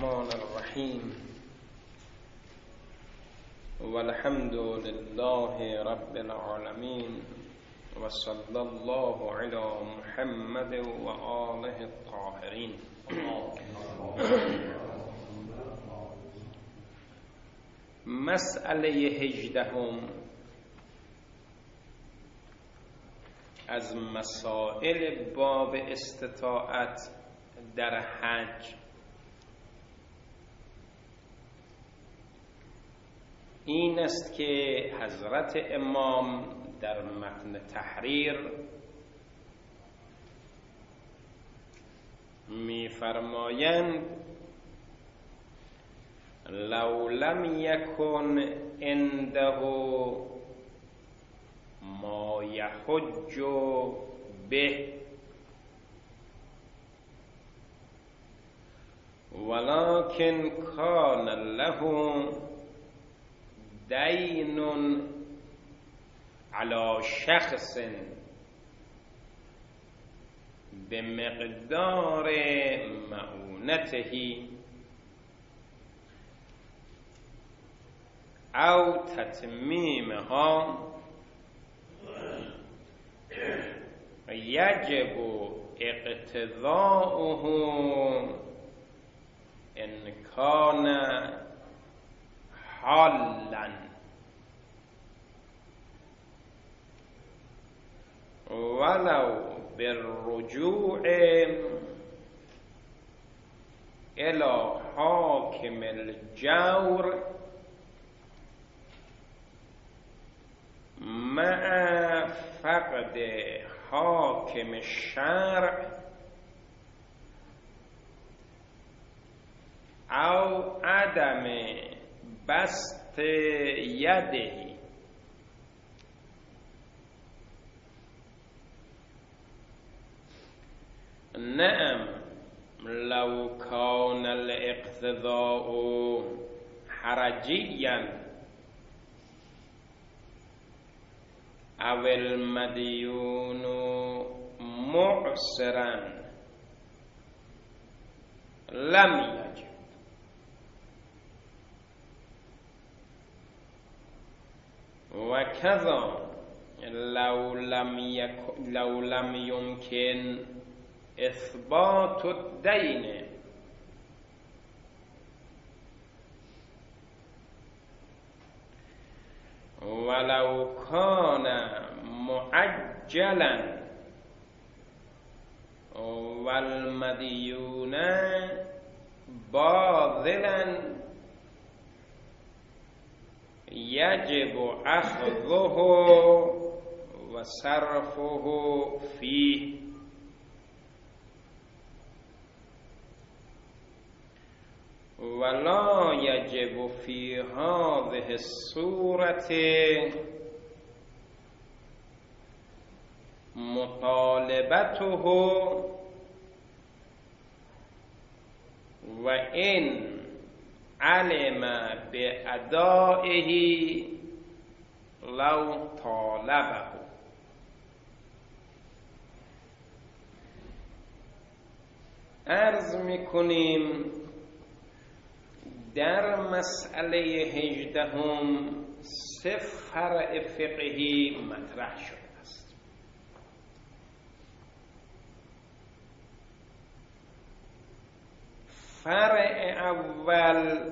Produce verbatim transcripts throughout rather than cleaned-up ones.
الرحمن الرحیم والحمد لله رب العالمین و صلی الله علی محمد و آله الطاهرین. مسئله هجدهم از مسائل باب استطاعت در حج این است که حضرت امام در متن تحریر می‌فرمایند لو لم یکن عنده ما یحج به ولكن کان له دین علی شخص بمقدار معونته او تتمیمها یجب اقتضاؤه ان کان حالا ولو بالرجوع الى حاکم الجور مع فقد حاکم الشرع او عدم بسط یده نعم لو کان الاقتضاء حرجیا او المدیون معسرا لم یجب و کذا لو لم یکن لو لم یمکن اثبات الدین ولو کان معجلا والمدیون باذلا یجب اخذه و صرفه فیه ولا یجب فی هذه الصورة مطالبته و ان علم بأدائه لو طالبه. عرض میکنیم در مسئله هجدهم سه فرع فقهی مطرح شده است. فرع اول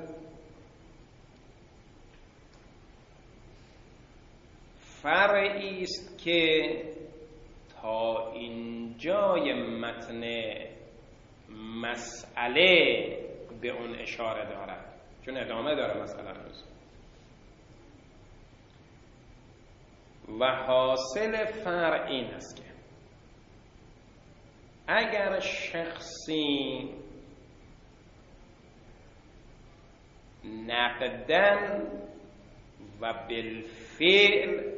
فرعی است که تا اینجای متن مسئله به اون اشاره دارد، چون ادامه داره مسئله روز. و حاصل فرع این است که اگر شخصی نقدن و بالفعل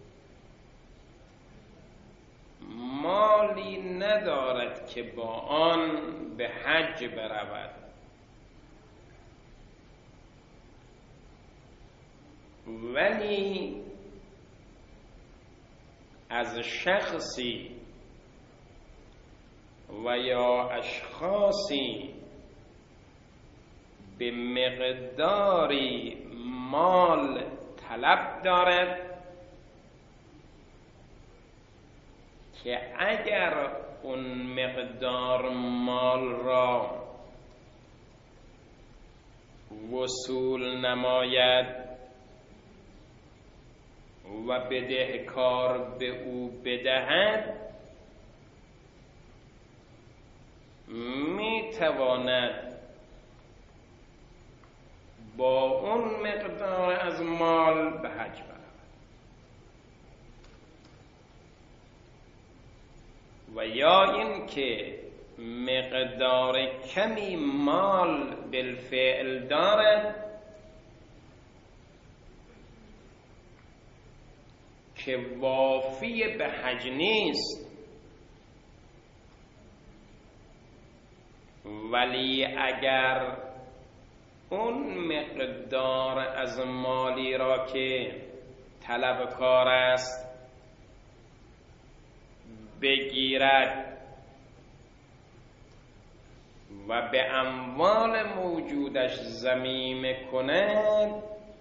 مالی ندارد که با آن به حج برود ولی از شخصی و یا اشخاصی به مقداری مال طلب دارد که اگر اون مقدار مال را وصول نماید و بدهکار به او بدهد، می تواند با اون مقدار از مال به حج برود. و یا این که مقدار کمی مال بالفعل دارد که وافی به حج نیست، ولی اگر اون مقدار از مالی را که طلبکار است بگیرد و به اموال موجودش ضمیمه کند،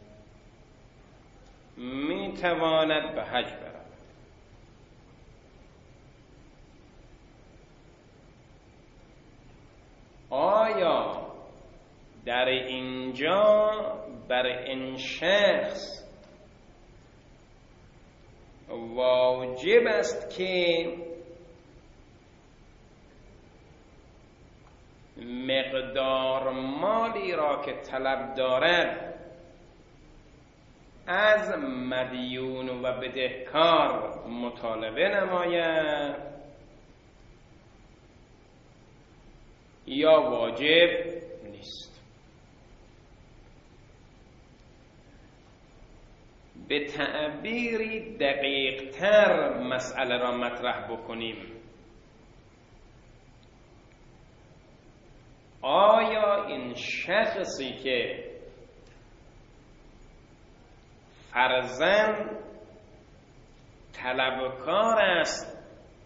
می تواند به حج برود. آیا در اینجا بر این شخص واجب است که مقدار مالی را که طلب دارد از مدیون و بدهکار مطالبه نماید یا واجب نیست؟ به تعبیری دقیق تر مسئله را مطرح بکنیم. آیا این شخصی که فرضاً طلبکار است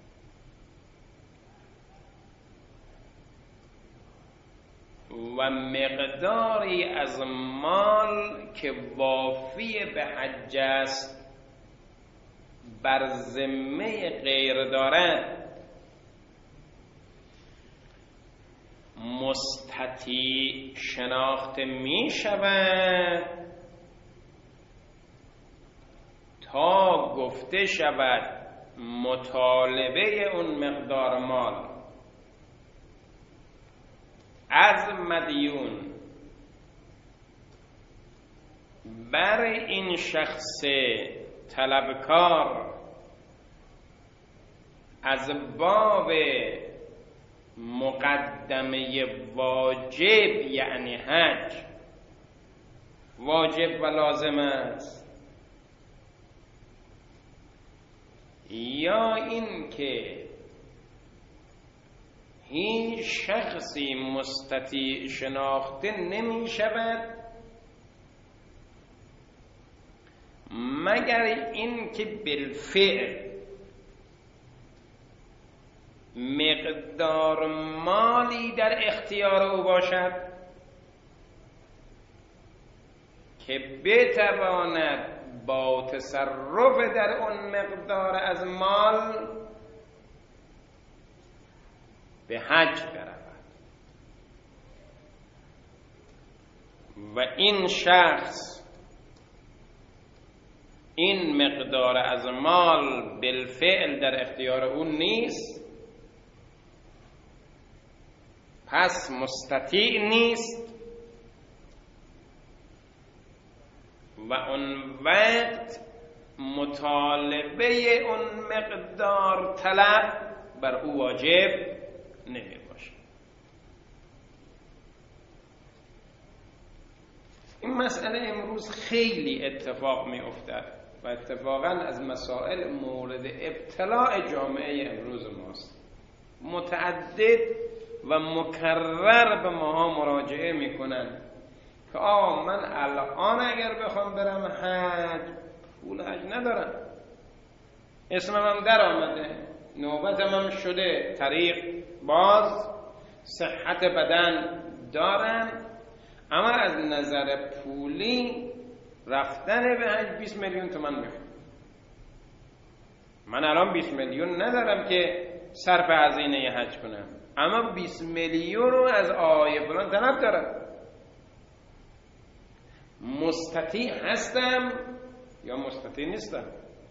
و مقداری از مال که وافی به حج است بر ذمه غیر دارد، مستطیع شناخته می شود تا گفته شود مطالبه اون مقدار مال از مدیون بر این شخص طلبکار از باب مقدمه واجب، یعنی حج، واجب و لازم است، یا این که هیچ شخصی مستطیع شناخته نمی شود مگر این که بالفعل مقدار مالی در اختیار او باشد که بتواند با تصرف در اون مقدار از مال به حج برود و این شخص این مقدار از مال بالفعل در اختیار اون نیست، پس مستطیع نیست و اون وقت مطالبه اون مقدار طلب بر او واجب نمی باشه. این مسئله امروز خیلی اتفاق می افتد و اتفاقا از مسائل مورد ابتلاع جامعه امروز ماست. متعدد و مکرر به ماها مراجعه می کنند که آه من الان اگر بخوام برم حج پول حج ندارم، اسمم هم در آمده، نوبتم هم شده، طریق باز، صحت بدن دارم، اما نظر پولی رفتن به حج بیست میلیون تومان میخواد. من الان بیست میلیون ندارم که صرف هزینه حج کنم، اما بیست میلیون رو از آقای فلان طلب دارم. مستطیع هستم یا مستطیع نیستم؟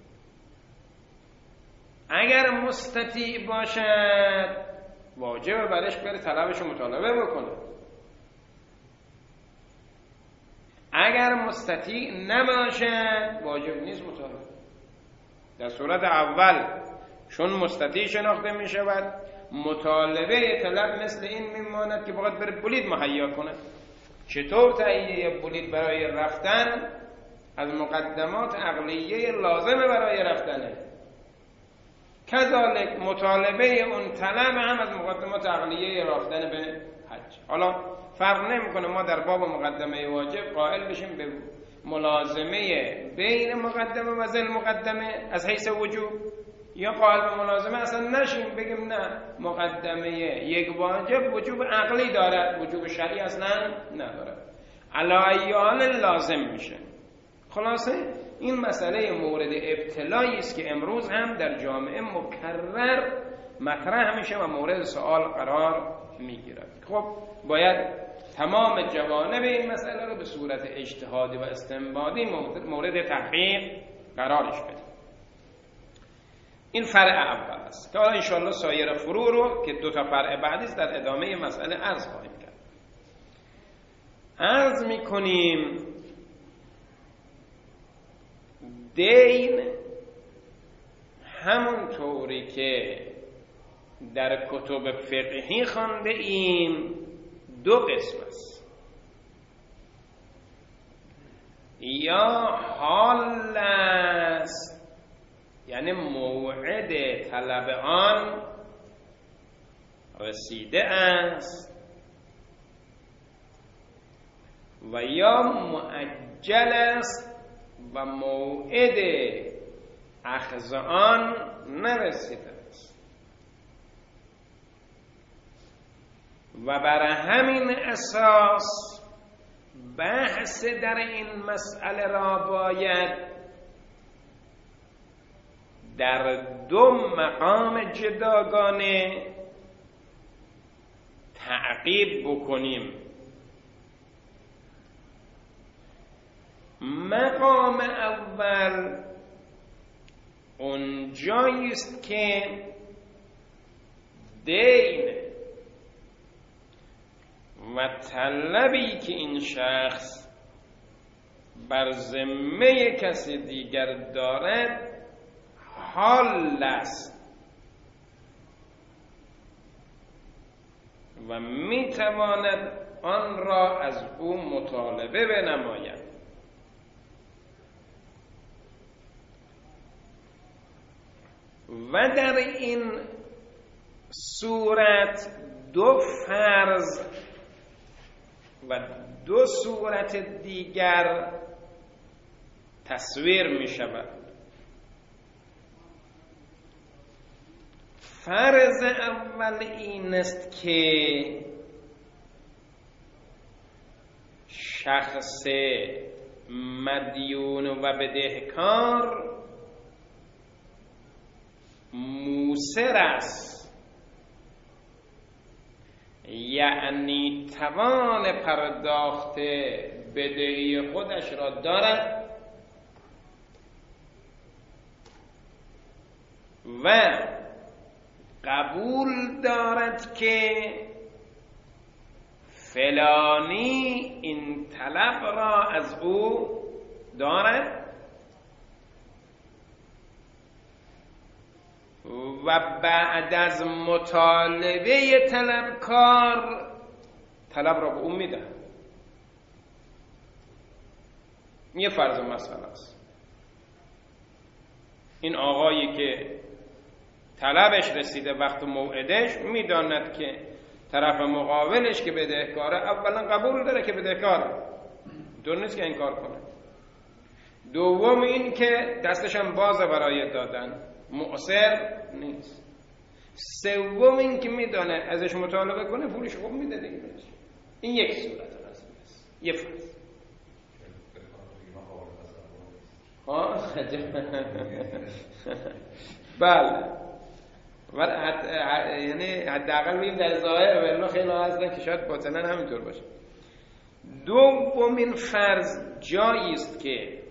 اگر مستطیع باشد واجبه برش بره طلبش رو مطالبه بکنه. اگر مستطیع نباشد واجب نیست مطالبه. در صورت اول چون مستطیع شناخته می شود، مطالبه طلب مثل این میماند که باید بره بلیط مهیا کنه. چطور تهیه بلیط برای رفتن از مقدمات عقلیه لازمه برای رفتنه، کذالک مطالبه اون طلب هم از مقدمات عقلیه رفتن به حج. حالا فرق نمیکنه ما در باب مقدمه واجب قائل بشیم به ملازمه بین مقدمه و ذیل مقدمه از حیث وجوب، یا قائل به ملازمه اصلا نشیم بگیم نه مقدمه یک واجب وجوب عقلی دارد، وجوب شرعی اصلا ندارد، علایال لازم میشه. خلاصه این مسئله مورد ابتلایی است که امروز هم در جامعه مکرر مطرح میشه و مورد سوال قرار میگیرد. خب باید تمام جوانب این مسئله رو به صورت اجتهادی و استنباطی مورد تحقیق قرارش بدیم. این فرع اول است که حالا انشاءالله سایر فروع رو که دو تا فرع بعدی است در ادامه مسئله عرض خواهیم کرد. عرض میکنیم دین همون طوری که در کتب فقهی خوانده ایم دو قسم است. یا حال است یعنی موعد طلب آن رسیده است، و یا مؤجل است و موعد اخذ آن نرسیده است. و بر همین اساس بحث در این مسئله را باید در دو مقام جداگانه تعقیب بکنیم. مقام اول اونجایی است که دین و طلبی که این شخص بر ذمه کسی دیگر دارد حال است و میتواند آن را از او مطالبه بنماید. و در این صورت دو فرض و دو صورت دیگر تصویر می شود. فرض اول این است که شخص مدیون و بدهکار موسر است، یعنی توان پرداخت بدهی خودش را دارد و قبول دارد که فلانی این طلب را از او دارد و بعد از مطالبه طلبکار طلب را به او میده. یه فرض مسئله است. این آقایی که طلبش رسیده وقت موعدش میداند که طرف مقابلش که بدهکاره اولا قبول داره که بدهکاره، دور نیست که انکار کنه. دوم این که دستش هم بازه برای دادن، مؤثر نیست. سوم این که میدانه ازش مطالبه کنه پولش خوب میده دیگه بهش. این یک صورت قضیه است. یه فرض. ها بله، ولی حد... یعنی حداقل میگیم در ظاهر، ولی خیلی هستن که شاید باطنا همینطور باشه. دومین فرض جایی است که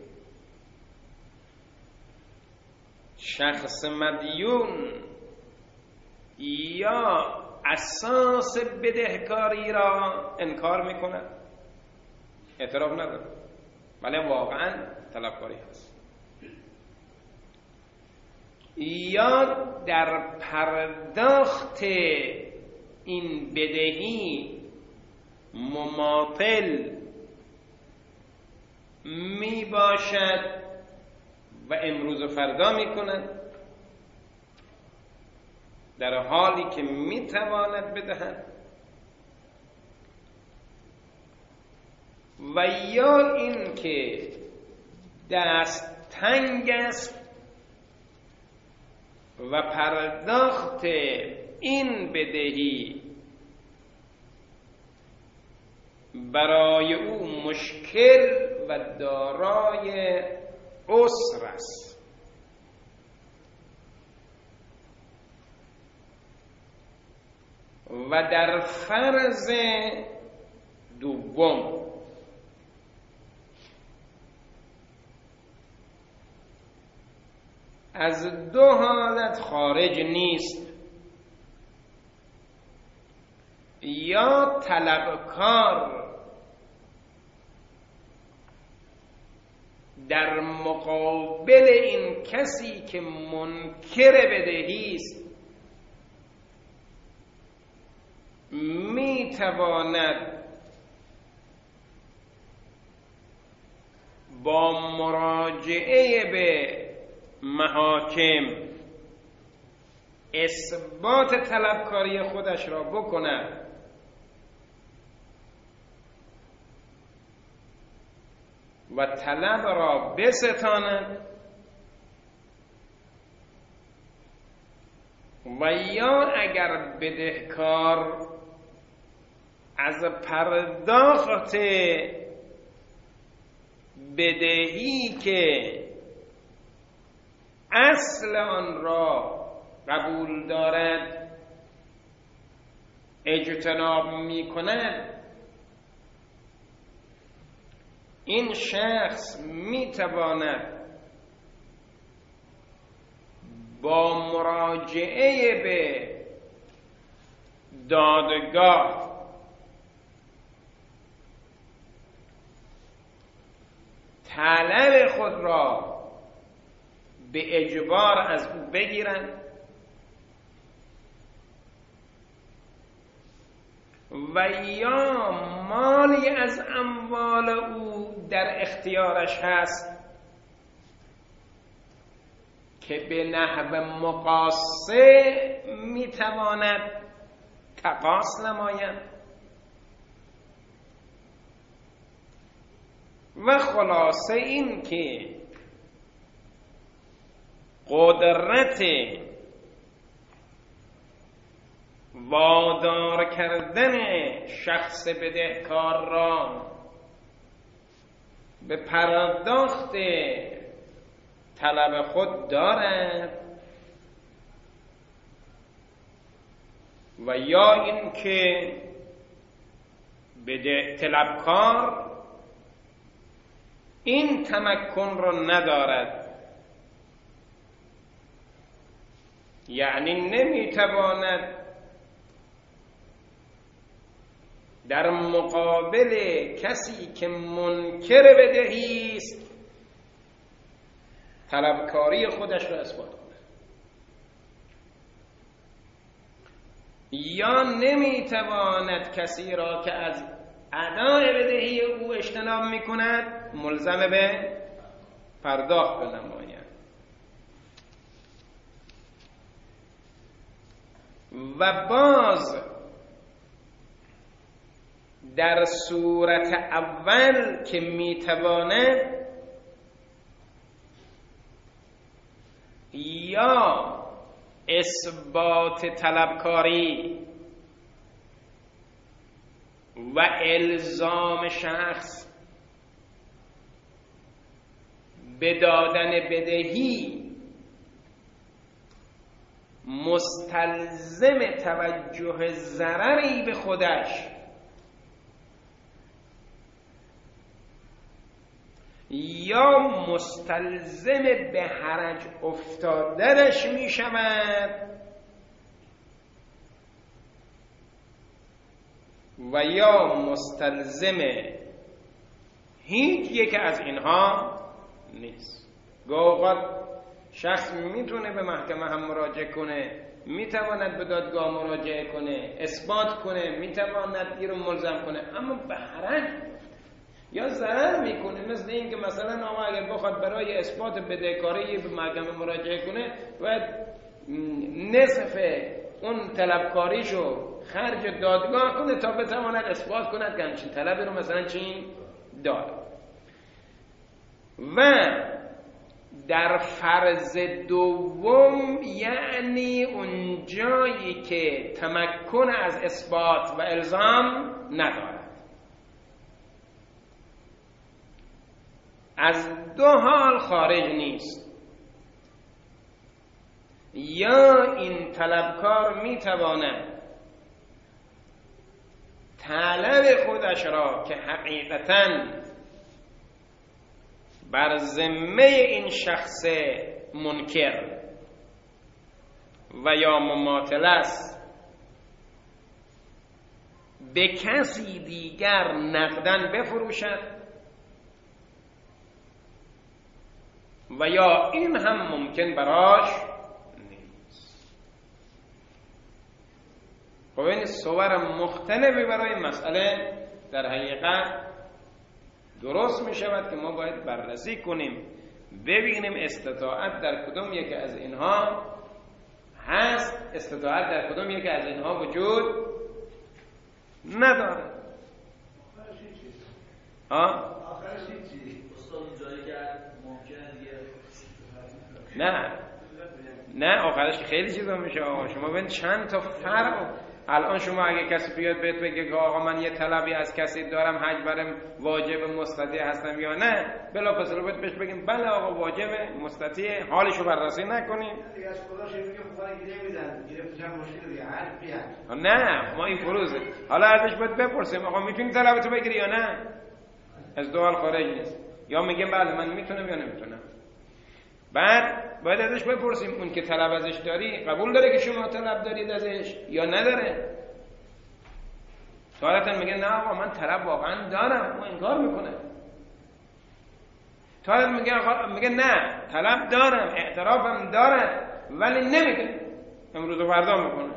شخص مدیون یا اساس بدهکاری را انکار میکنه، اعتراف نداره، ولی واقعا طلبکاری هست، یا در پرداخت این بدهی مماطل می باشد و امروز و فردا می کند، در حالی که می تواند بدهد، و یا این که دست تنگ است و پرداخت این بدهی برای او مشکل و دارای عسر است. و در فرض دوم از دو حالت خارج نیست، یا طلبکار در مقابل این کسی که منکر بدهی است می تواند با مراجعه به محاکم اثبات طلبکاری خودش را بکند و طلب را بستاند، و یا اگر بدهکار از پرداخت بدهی که اصل آن را قبول دارد اجتناب می کند، این شخص می تواند با مراجعه به دادگاه طلب خود را به اجبار از او بگیرند و یا مالی از اموال او در اختیارش هست که به نحو مقاصه میتواند تقاص نماید، و خلاصه این که قدرت وادار کردن شخص بدهکار را به پرداخت طلب خود دارد، و یا این که بده طلبکار این تمکن را ندارد، یعنی نمیتواند در مقابل کسی که منکر بدهی است طلبکاری خودش را اثبات کند، یا نمیتواند کسی را که از ادای بدهی او اجتناب میکند ملزم به پرداخت بنماید. و باز در صورت اول که میتواند یا اثبات طلبکاری و الزام شخص به دادن بدهی مستلزم توجه ضرری به خودش یا مستلزم به حرج افتادنش می شود و یا مستلزم هیچ یک از اینها نیست. گاهی شخص میتونه به محکمه هم مراجعه کنه، میتواند به دادگاه مراجعه کنه، اثبات کنه، میتواند گیر ملزم کنه، اما به حرج یا ضرر میکنه. مثل این که مثلا آقا اگر بخواد برای اثبات بدهکاری به محکمه مراجعه کنه باید نصف اون طلبکاریشو خرج دادگاه کنه تا بتواند اثبات کند که همچین طلبی رو مثلا چین داره. و در فرض دوم یعنی اون جایی که تمکن از اثبات و الزام ندارد، از دو حال خارج نیست. یا این طلبکار میتواند طلب خودش را که حقیقتاً بر ذمه این شخص منکر و یا مماثل است به کسی دیگر نقداً بفروشد و یا این هم ممکن براش نیست. خب این صور مختلفی برای مسئله در حقیقت درست می شود که ما باید بررسی کنیم ببینیم استطاعت در کدوم یکی از اینها هست، استطاعت در کدوم یکی از اینها وجود نداره. آه؟ نه نه آخرش خیلی چیزا میشه. آقا شما ببین چند تا فرق. الان شما اگه کسی بیاد بهت بگه که آقا من یه طلبی از کسی دارم، حج برم واجب مستطیع هستم یا نه، بلافاصله باید بهش بگیم بله آقا واجب مستطیع، حالشو بررسی نکنیم. نه ما این فروزه. حالا ازش باید بپرسیم آقا میتونی طلبتو بگیری یا نه، از دو حال خارج نیست. یا میگیم بله من میتونم یا نمیتونم. بعد باید ازش بپرسیم اون که طلب ازش داری قبول داره که شما طلب دارید ازش یا نداره. تارتن میگه نه آقا من طلب واقعا دارم، اون انکار میکنه. تارتن میگه آقا میگه نه طلب دارم، اعترافم دارم، ولی نمیگه، امروز و فردا میکنه.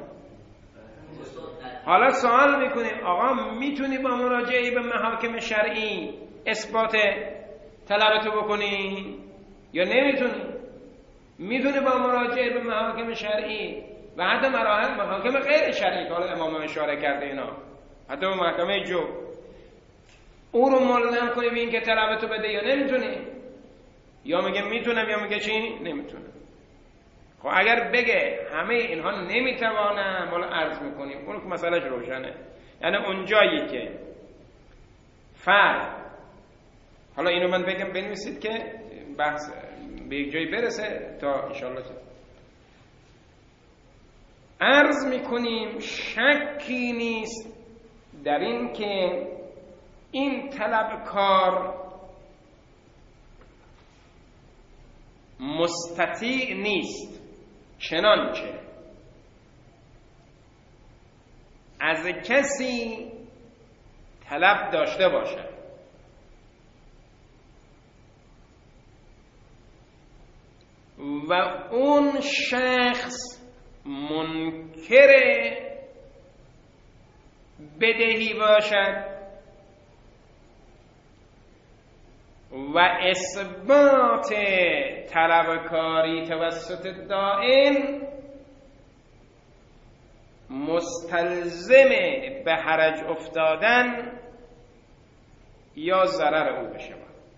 حالا سوال میکنیم آقا میتونی با مراجعه به محاکم شرعی اثبات طلبتو بکنی یا نمیتونی؟ میتونی با مراجعه به محاکم شرعی و حتی مراحل محاکم غیر شرعی که حالا امام اشاره کرده اینا، حتی به محکمه جو او رو ملزم کنی به این که طلبتو بده یا نمیتونی؟ یا میگه میتونم یا میگه چی؟ نمیتونم. خب اگر بگه همه اینها نمیتوانم، حالا عرض میکنیم اون که مسئلهش روشنه. یعنی اون جایی که فرد، حالا اینو من بگم بنویسید که بحث به یک جایی برسه تا انشاءالله. عرض میکنیم شکی نیست در این که این طلبکار مستطیع نیست چنانچه از کسی طلب داشته باشد و اون شخص منکر بدهی باشد و اثبات طلبکاری توسط دائن مستلزم به حرج افتادن یا ضرر او بشه.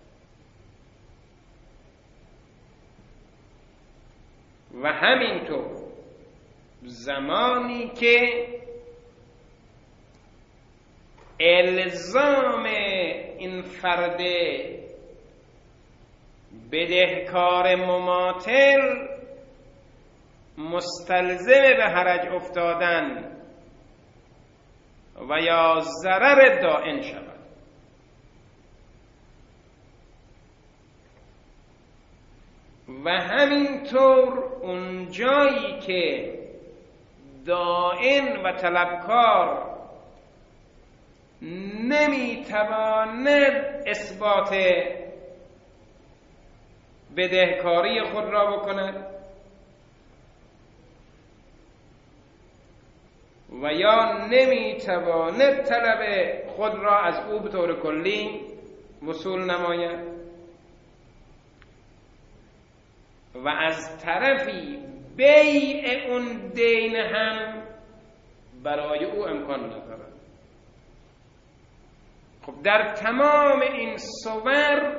و همینطور زمانی که الزام این فرد بدهکار مماطل مستلزم به حرج افتادن و یا ضرر دائم شود. و همینطور اون جایی که دائن و طلبکار نمیتواند اثبات بدهکاری خود را بکند و یا نمیتواند طلب خود را از او به طور کلی وصول نماید و از طرفی بیع اون دین هم برای او امکان ندارد. خب در تمام این صور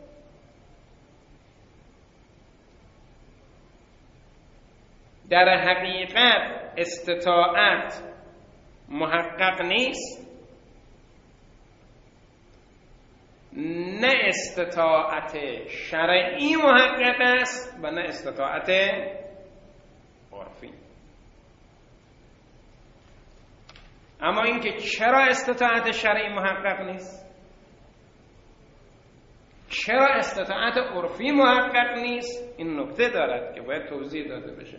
در حقیقت استطاعت محقق نیست، نه استطاعت شرعی محقق است و نه استطاعت عرفی. اما اینکه چرا استطاعت شرعی محقق نیست، چرا استطاعت عرفی محقق نیست، این نکته دارد که باید توضیح داده بشه.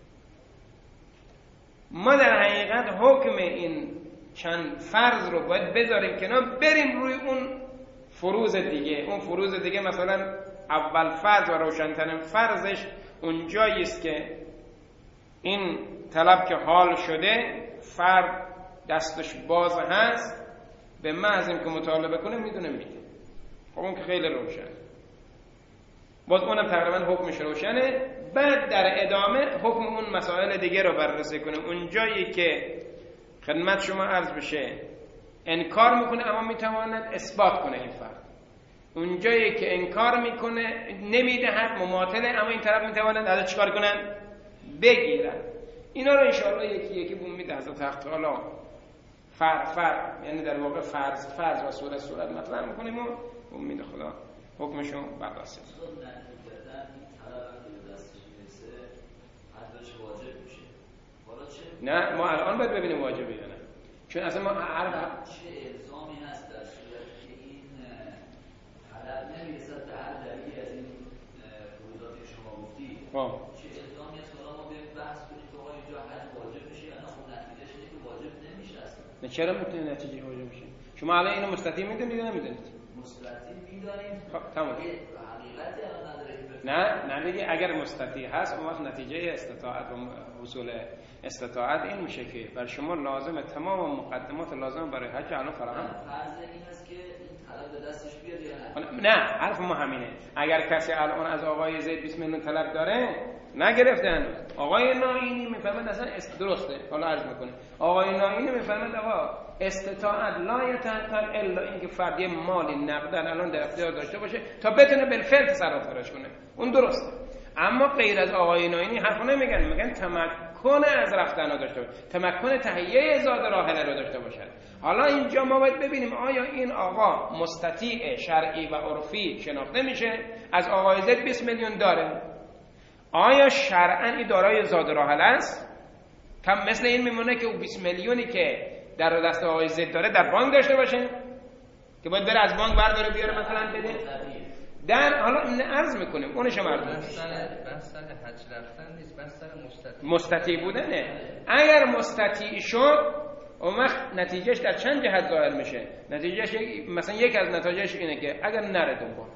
ما در حقیقت حکم این چند فرض رو باید بذاریم کنار، بریم روی اون فروض دیگه. اون فروض دیگه مثلا اول فرض و روشن‌ترین فرضش اون جایی است که این طلب که حال شده، فرد دستش باز هست، به محض اینکه مطالبه کنه میدونه میده. خب اون که خیلی روشن، باز اونم تقریبا حکمش روشنه. بعد در ادامه حکم اون مسائل دیگه رو بررسی کنیم. اون جایی که خدمت شما عرض بشه انکار میکنه اما میتواند اثبات کنه این فرد، اون جایی که انکار میکنه نمیدهد مماطله اما این طرف میتواند ازش چیکار کنن؟ بگیرن. اینا رو انشاءالله یکی یکی بوم میده حضرت تخت حالا فر فر یعنی در واقع فرض فرض و صورت صورت مطرح میکنیم و بوم میده خدا حکمشون بررسی. نه ما الان باید ببینیم واجبه یا نه، چون اصلا ما هر چه الزامی هست در صورتی که این طلب نمیرسد به هر دلیلی از این فروضاتی که شما گفتی، چه الزامی هست که ما بریم بحث کنیم که آقا اینجا حج واجب میشه یا نه؟ خب نتیجهش اینه که واجب نمیشه اصلا. نه چرا میتونه نتیجه واجب بشه؟ شما الان اینو مستطیل میدونید یا نمیدونید؟ مستطیل میدونیم. خب تمام. حقیقتی الان نداره. نه نه دیگه اگر مستطیع هست اون وقت نتیجه استطاعت و حصول استطاعت این میشه که بر شما لازم تمام مقدمات لازم برای حج الان فراهم. فرض این است که این طلب به دستش بیاد یا نه؟ نه حرف ما همینه. اگر کسی الان از آقای زید بیست میلیون طلب داره نگرفته هنوز، آقای ناینی میفهمد اصلا درسته، حالا عرض میکنه آقای ناینی میفهمد آقا استطاعت لا یتحقق الا اینکه فرد یه مالی نقدن الان در اختیار داشته باشه تا بتونه بالفعل تصرف کنه، اون درسته. اما غیر از آقای ناینی حرف نمیگن، میگن تمکن از رفتن رو داشته باشه، تمکن تهیه زاد راحله رو داشته باشد. حالا اینجا ما باید ببینیم آیا این آقا مستطیع شرعی و عرفی شناخته میشه؟ از آقای زید بیست میلیون داره، آیا شرعاً این دارای زاد راحله است؟ کم مثل این میمونه که اون بیست میلیونی که در دست آقای زید داره در بانک داشته باشه که باید بره از بانک برداره بیاره مثلا بده. در حالا این عرض میکنیم اونش هم عرض میکنیم بس سر حج رفتن نیست، بس سر مستطیع مستطیع بودنه. اگر مستطیع شد اون وقت نتیجهش در چند جهت ظاهر میشه. نتیجهش مثلا یک از نتایجش اینه که اگر نره دنبال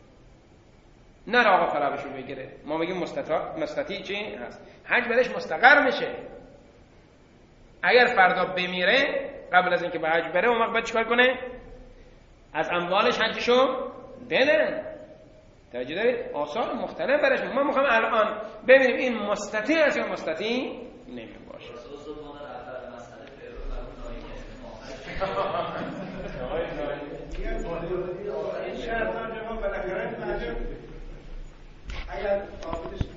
نره آقا طلبشو بگیره، ما میگیم مستطیع مستطیع چی هست؟ حج برش مستقر میشه. اگر فردا بمیره قبل از اینکه به حج بره اون وقت باید چیکار کنه؟ از اموالش حجشو بده. توجه دارید؟ آثار مختلف برش. ما میخوام الان ببینیم این مستطیع است یا مستطیع نمی باشه. این شرط ها جواب بالاخره اگر